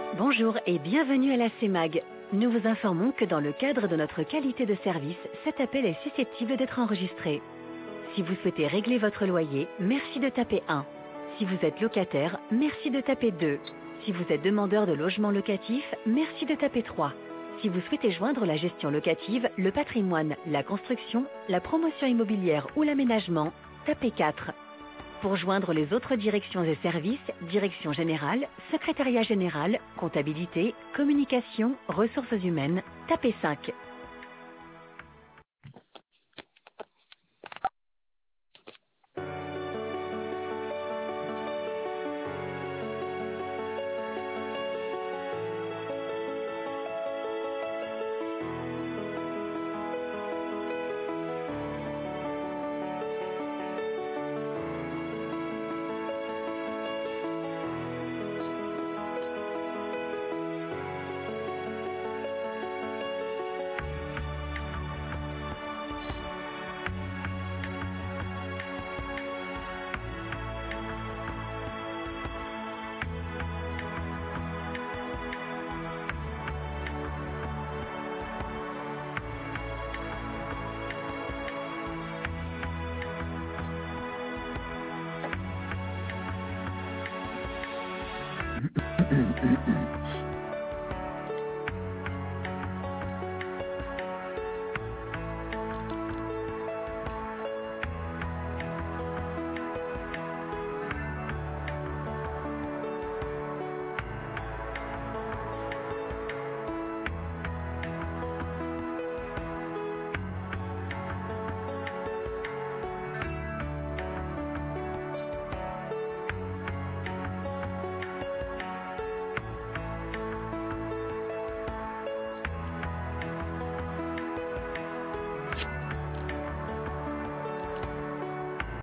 Bonjour et bienvenue à la CEMAG. Nous vous informons que dans le cadre de notre qualité de service, cet appel est susceptible d'être enregistré. Si vous souhaitez régler votre loyer, merci de taper 1. Si vous êtes locataire, merci de taper 2. Si vous êtes demandeur de logement locatif, merci de taper 3. Si vous souhaitez joindre la gestion locative, le patrimoine, la construction, la promotion immobilière ou l'aménagement, tapez 4. Pour joindre les autres directions et services, direction générale, secrétariat général, comptabilité, communication, ressources humaines, tapez 5.